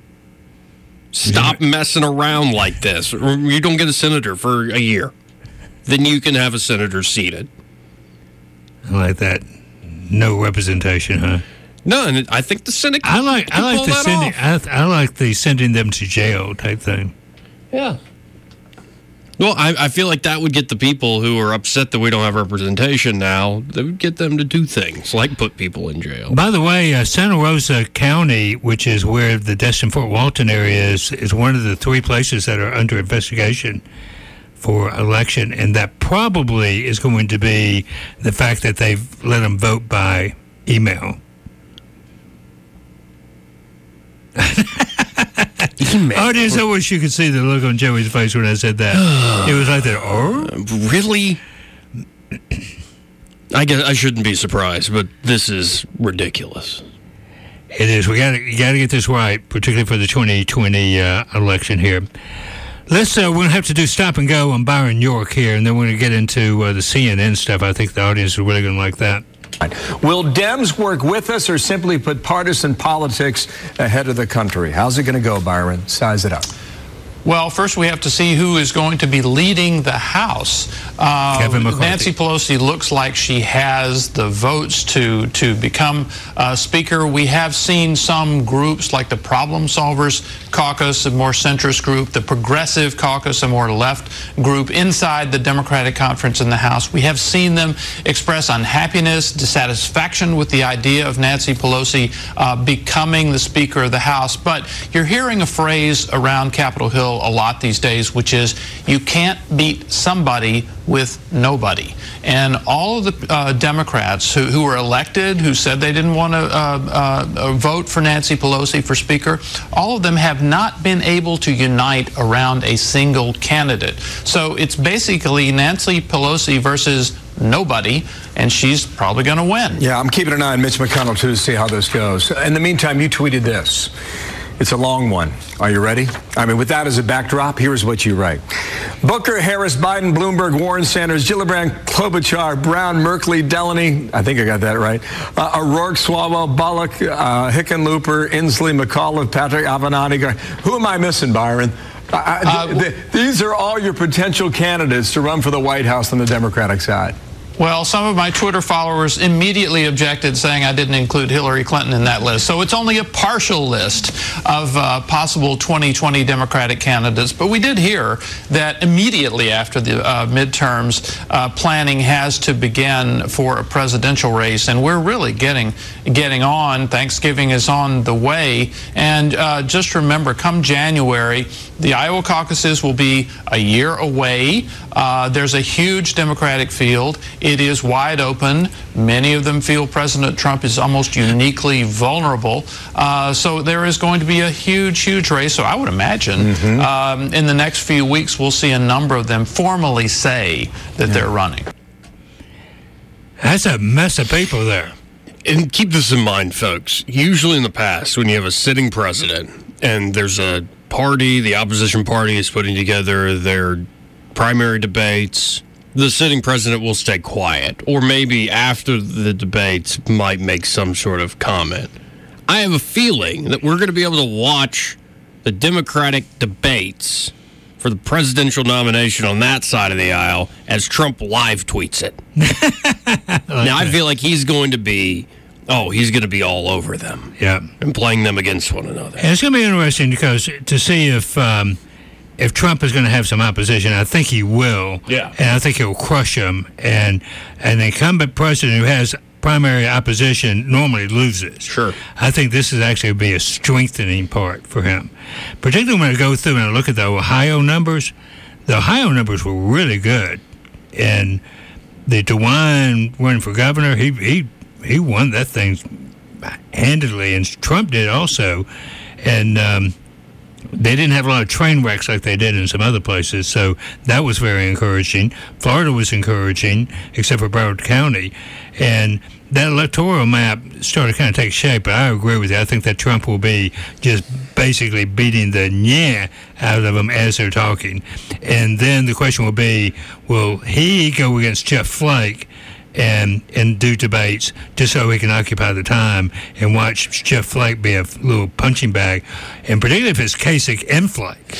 Stop messing around like this. You don't get a senator for a year. Then you can have a senator seated. I like that. No representation, huh? No, and I think the Senate. I like the sending them to jail type thing. Yeah. Well, I feel like that would get the people who are upset that we don't have representation now. That would get them to do things like put people in jail. By the way, Santa Rosa County, which is where the Destin-Fort Walton area is one of the 3 places that are under investigation for election, and that probably is going to be the fact that they've let them vote by email. Audience, I wish you could see the look on Joey's face when I said that. It was like that. Oh, really? I guess I shouldn't be surprised, but this is ridiculous. It is. You got to get this right, particularly for the 2020 election here. Let's. We're gonna have to do stop and go on Byron York here, and then we're gonna get into the CNN stuff. I think the audience is really gonna like that. Will Dems work with us or simply put partisan politics ahead of the country? How's it going to go, Byron? Size it up. Well, first we have to see who is going to be leading the House. Kevin McCarthy. Nancy Pelosi looks like she has the votes to become Speaker. We have seen some groups like the Problem Solvers Caucus, a more centrist group, the Progressive Caucus, a more left group inside the Democratic Conference in the House. We have seen them express unhappiness, dissatisfaction with the idea of Nancy Pelosi becoming the Speaker of the House. But you're hearing a phrase around Capitol Hill a lot these days, which is you can't beat somebody with nobody. And all of the Democrats who were elected, who said they didn't want to vote for Nancy Pelosi for Speaker, all of them have not been able to unite around a single candidate. So it's basically Nancy Pelosi versus nobody, and she's probably going to win. Yeah, I'm keeping an eye on Mitch McConnell, too, to see how this goes. In the meantime, you tweeted this. It's a long one. Are you ready? I mean, with that as a backdrop, here's what you write. Booker, Harris, Biden, Bloomberg, Warren, Sanders, Gillibrand, Klobuchar, Brown, Merkley, Delaney, I think I got that right, O'Rourke, Swalwell, Bullock, Hickenlooper, Inslee, McAuliffe, Patrick Avenatti. Who am I missing, Byron? These are all your potential candidates to run for the White House on the Democratic side. Well, some of my Twitter followers immediately objected, saying I didn't include Hillary Clinton in that list. So it's only a partial list of possible 2020 Democratic candidates. But we did hear that immediately after the midterms, planning has to begin for a presidential race. And we're really getting on. Thanksgiving is on the way. And just remember, come January, the Iowa caucuses will be a year away. There's a huge Democratic field. It is wide open. Many of them feel President Trump is almost uniquely vulnerable. So there is going to be a huge, huge race. So I would imagine in the next few weeks, we'll see a number of them formally say that they're running. That's a mess of people there. And keep this in mind, folks. Usually in the past, when you have a sitting president and there's a party, the opposition party is putting together their primary debates, the sitting president will stay quiet, or maybe after the debates might make some sort of comment. I have a feeling that we're going to be able to watch the Democratic debates for the presidential nomination on that side of the aisle as Trump live tweets it. Now, I feel like he's going to be all over them. Yeah. And playing them against one another. And it's going to be interesting because to see if Trump is going to have some opposition. I think he will. Yeah. And I think he'll crush him. And an incumbent president who has primary opposition normally loses. Sure. I think this is actually be a strengthening part for him. Particularly when I go through and I look at the Ohio numbers. The Ohio numbers were really good. And the DeWine running for governor, he won that thing handedly, and Trump did also. And they didn't have a lot of train wrecks like they did in some other places, so that was very encouraging. Florida was encouraging, except for Broward County. And that electoral map started to kind of take shape, but I agree with you. I think that Trump will be just basically beating the yeah out of them as they're talking. And then the question will be, will he go against Jeff Flake and do debates just so he can occupy the time and watch Jeff Flake be a little punching bag, and particularly if it's Kasich and Flake.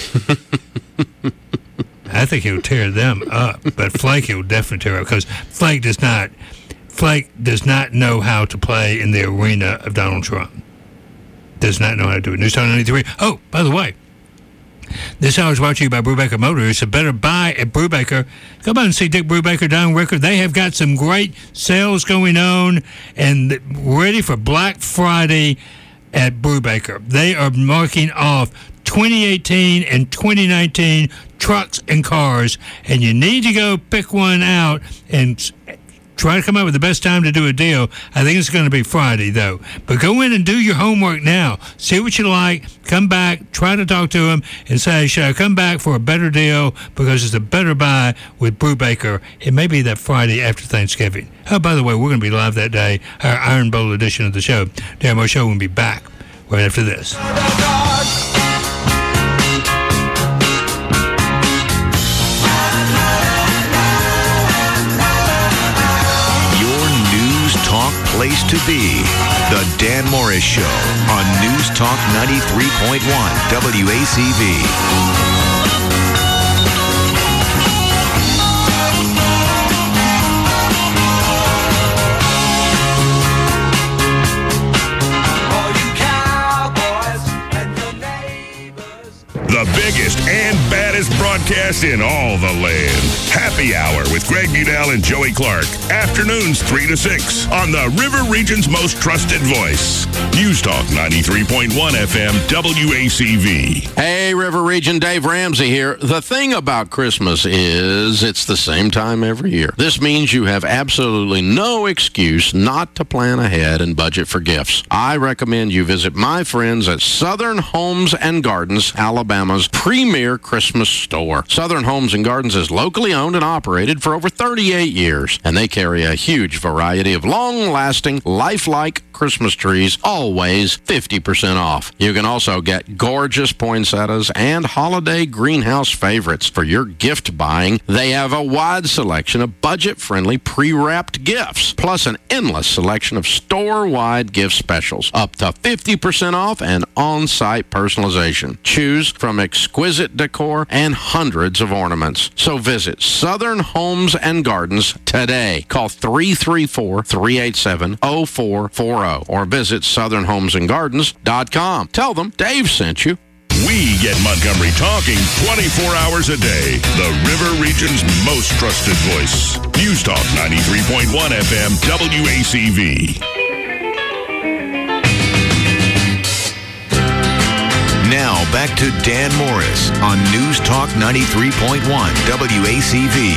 I think he'll tear them up, but Flake he'll definitely tear up because Flake does not know how to play in the arena of Donald Trump. Does not know how to do it. News Talk 93. Oh, by the way, this hour is brought to you by Brubaker Motors. So better buy at Brubaker. Come on and see Dick Brubaker down Ricker. They have got some great sales going on and ready for Black Friday at Brubaker. They are marking off 2018 and 2019 trucks and cars, and you need to go pick one out and try to come up with the best time to do a deal. I think it's going to be Friday, though. But go in and do your homework now. See what you like. Come back. Try to talk to them and say, should I come back for a better deal because it's a better buy with Brubaker? It may be that Friday after Thanksgiving. Oh, by the way, we're going to be live that day, our Iron Bowl edition of the show. Darren Moore Show will be back right after this. Talk place to be. The Dan Morris Show on News Talk 93.1 WACV. The biggest and baddest broadcast in all the land. Happy Hour with Greg Budell and Joey Clark. Afternoons 3 to 6 on the River Region's most trusted voice. News Talk 93.1 FM WACV. Hey, River Region, Dave Ramsey here. The thing about Christmas is it's the same time every year. This means you have absolutely no excuse not to plan ahead and budget for gifts. I recommend you visit my friends at Southern Homes and Gardens, Alabama's premier Christmas store. Southern Homes and Gardens is locally owned and operated for over 38 years, and they carry a huge variety of long-lasting, lifelike Christmas trees, always 50% off. You can also get gorgeous poinsettias and holiday greenhouse favorites for your gift buying. They have a wide selection of budget-friendly pre-wrapped gifts, plus an endless selection of store-wide gift specials, up to 50% off and on-site personalization. Choose from exquisite decor and hundreds of ornaments. So visit Southern Homes and Gardens today. Call 334-387-0440 or visit southernhomesandgardens.com. Tell them Dave sent you. We get Montgomery talking 24 hours a day. The River Region's most trusted voice. News Talk 93.1 FM WACV. Now back to Dan Morris on News Talk 93.1 WACV.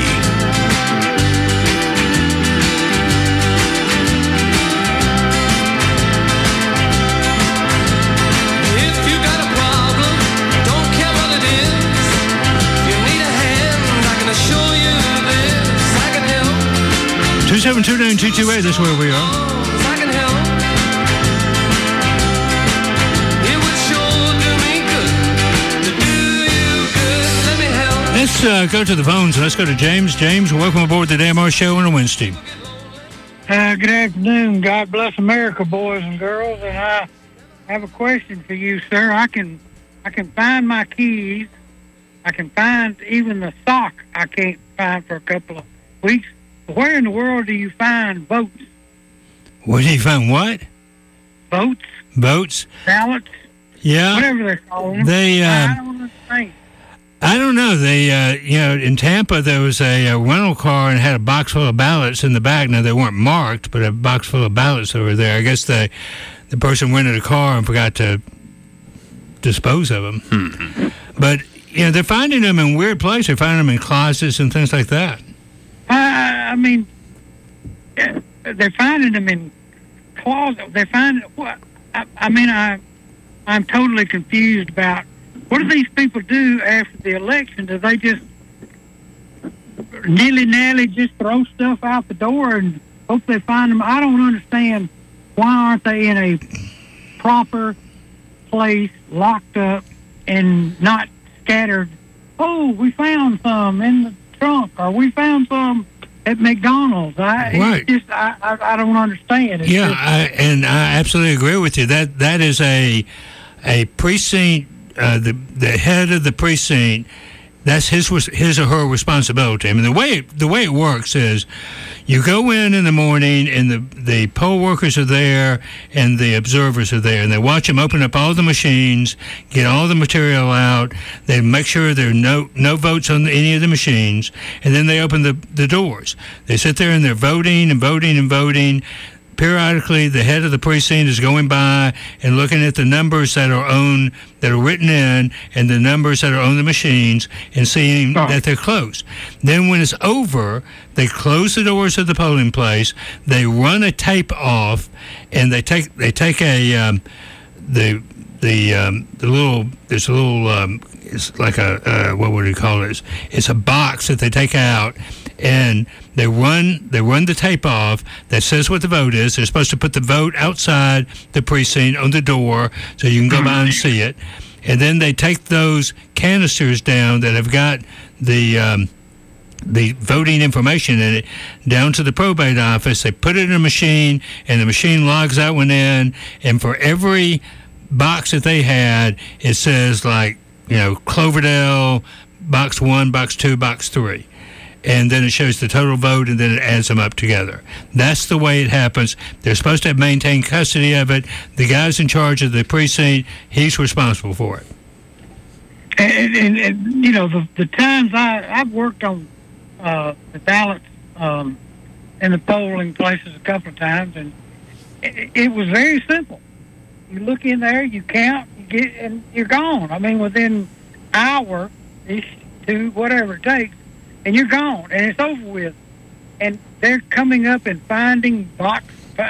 If you got a problem, don't care what it is. You need a hand, I can assure you this. I can help. 2729228, that's where we are. I can help. It would sure do me Let's go to the phones. Let's go to James. James, welcome aboard the Dan Morris Show on a Wednesday. Good afternoon. God bless America, boys and girls. And I have a question for you, sir. I can find my keys. I can find even the sock I can't find for a couple of weeks. Where in the world do you find votes? Where do you find what? Votes. Votes? Ballots. Yeah. Whatever they're called. I don't understand. I don't know. They, in Tampa, there was a rental car and had a box full of ballots in the back. Now, they weren't marked, but a box full of ballots that were there. I guess the person rented a car and forgot to dispose of them. But, they're finding them in weird places. They're finding them in closets and things like that. I mean, they're finding them in closets. They're finding what? I'm totally confused about what do these people do after the election? Do they just nilly-nally just throw stuff out the door and hope they find them? I don't understand why aren't they in a proper place, locked up, and not scattered. Oh, we found some in the trunk, or we found some at McDonald's. Right. I don't understand. I absolutely agree with you. That is a precinct. The head of the precinct, that's his or her responsibility. I mean, the way it works is you go in the morning and the poll workers are there and the observers are there, and they watch them open up all the machines, get all the material out, they make sure there are no votes on any of the machines, and then they open the doors. They sit there and they're voting and voting and voting. Periodically, the head of the precinct is going by and looking at the numbers that are written in, and the numbers that are on the machines, and seeing that they're closed. Then, when it's over, they close the doors of the polling place. They run a tape off, and they take a there's a little it's like a what would you call it? It's a box that they take out, and they run the tape off that says what the vote is. They're supposed to put the vote outside the precinct on the door so you can go by and see it. And then they take those canisters down that have got the voting information in it down to the probate office. They put it in a machine, and the machine logs that one in. And for every box that they had, it says Cloverdale, box 1, box 2, box 3. And then it shows the total vote, and then it adds them up together. That's the way it happens. They're supposed to maintain custody of it. The guy's in charge of the precinct. He's responsible for it. And the times I've worked on the ballots in the polling places a couple of times, and it was very simple. You look in there, you count, you get, and you're gone. I mean, within an hour, to whatever it takes, and you're gone, and it's over with. And they're coming up and finding box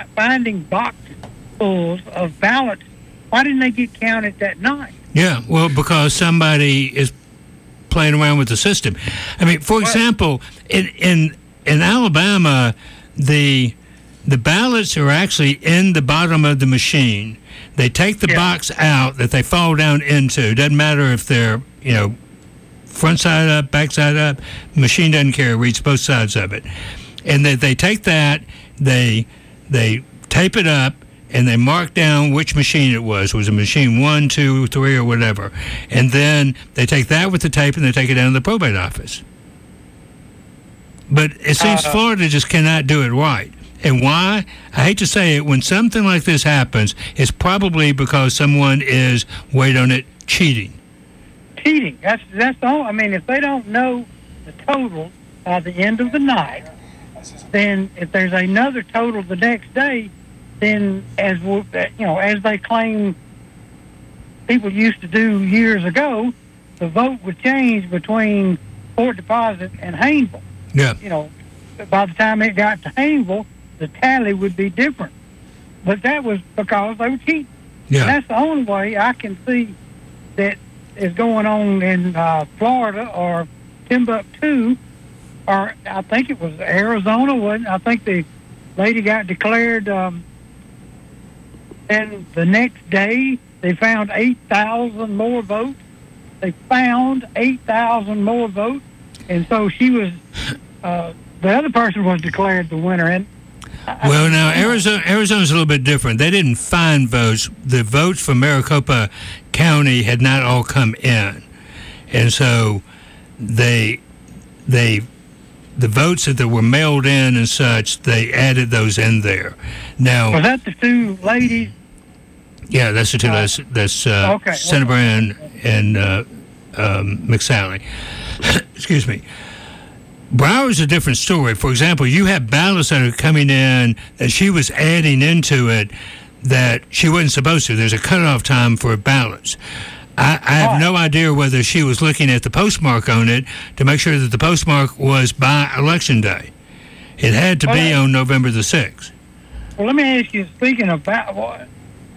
fulls of ballots. Why didn't they get counted that night? Yeah, well, because somebody is playing around with the system. I mean, for example, in Alabama, the ballots are actually in the bottom of the machine. They take the box out that they fall down into. Doesn't matter if they're, front side up, back side up. Machine doesn't care. Reads both sides of it. And they take that, they tape it up, and they mark down which machine it was. Was it machine 1, 2, 3, or whatever? And then they take that with the tape and they take it down to the probate office. But it seems Florida just cannot do it right. And why? I hate to say it, when something like this happens, it's probably because someone is, wait on it, cheating. Cheating. That's all. I mean, if they don't know the total by the end of the night, then if there's another total the next day, then as they claim people used to do years ago, the vote would change between Fort Deposit and Haynesville. Yeah. By the time it got to Haynesville, the tally would be different. But that was because they were cheating. Yeah. And that's the only way I can see that is going on in Florida or Timbuktu, or I think it was Arizona, wasn't it? I think the lady got declared, and the next day they found 8,000 more votes. They found 8,000 more votes. and so she was. The other person was declared the winner, and well, now Arizona's a little bit different. They didn't find votes. The votes from Maricopa County had not all come in, and so the votes that were mailed in and such, they added those in there. Now, was that the two ladies? Yeah, that's the two. That's okay. Senator Brand and McSally. Excuse me. Broward's a different story. For example, you have ballots that are coming in that she was adding into it that she wasn't supposed to. There's a cutoff time for ballots. I have no idea whether she was looking at the postmark on it to make sure that the postmark was by Election Day. It had to be on November the 6th. Well, let me ask you, speaking of they're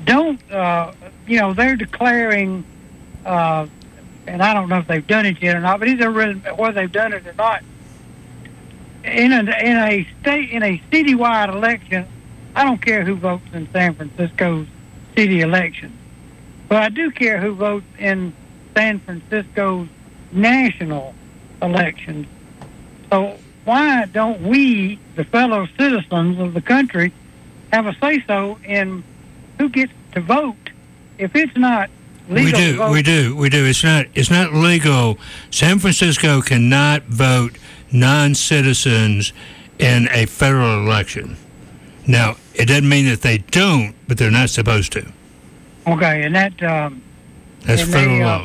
declaring, and I don't know if they've done it yet or not, but either whether they've done it or not, in a citywide election, I don't care who votes in San Francisco's city election, but I do care who votes in San Francisco's national elections. So why don't we, the fellow citizens of the country, have a say-so in who gets to vote if it's not legal to vote? We do. It's not legal. San Francisco cannot vote non-citizens in a federal election. Now, it doesn't mean that they don't, but they're not supposed to. Okay, and that's federal law.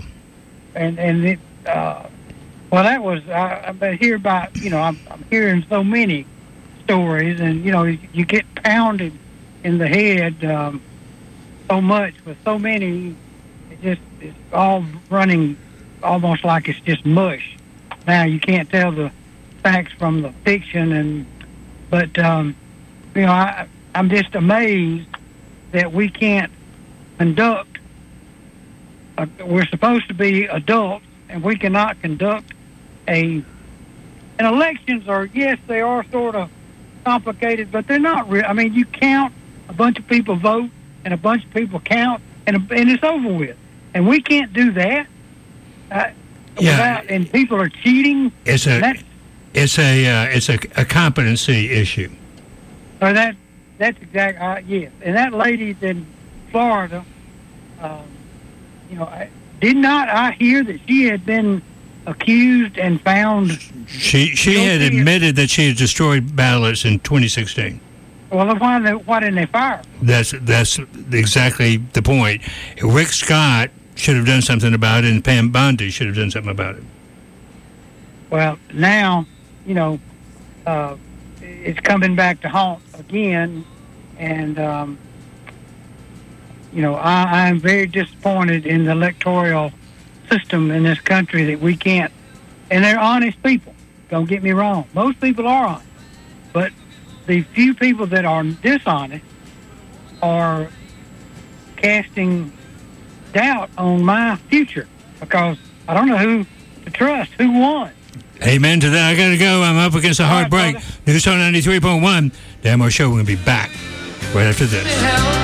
Well, that was I've been hearing about. I'm hearing so many stories, and you get pounded in the head so much with so many. It's all running almost like it's just mush. Now you can't tell the facts from the fiction, but I'm just amazed that we can't conduct. We're supposed to be adults, and we cannot conduct and elections are, yes, they are sort of complicated, but they're not real. I mean, you count, a bunch of people vote, and a bunch of people count, and it's over with. And we can't do that. And people are cheating. It's a competency issue. Or that's exactly yes. And that lady in Florida, did not I hear that she had been accused and found? She had admitted that she had destroyed ballots in 2016. Well, why didn't they fire her? That's exactly the point. Rick Scott should have done something about it, and Pam Bondi should have done something about it. Well, now, it's coming back to haunt again, and, I'm very disappointed in the electoral system in this country that we can't, and they're honest people, don't get me wrong. Most people are honest, but the few people that are dishonest are casting doubt on my future because I don't know who to trust, who won. Amen to that. I got to go. I'm up against a hard break. News Talk 93.1. Dan Moore Show. We're going to be back right after this.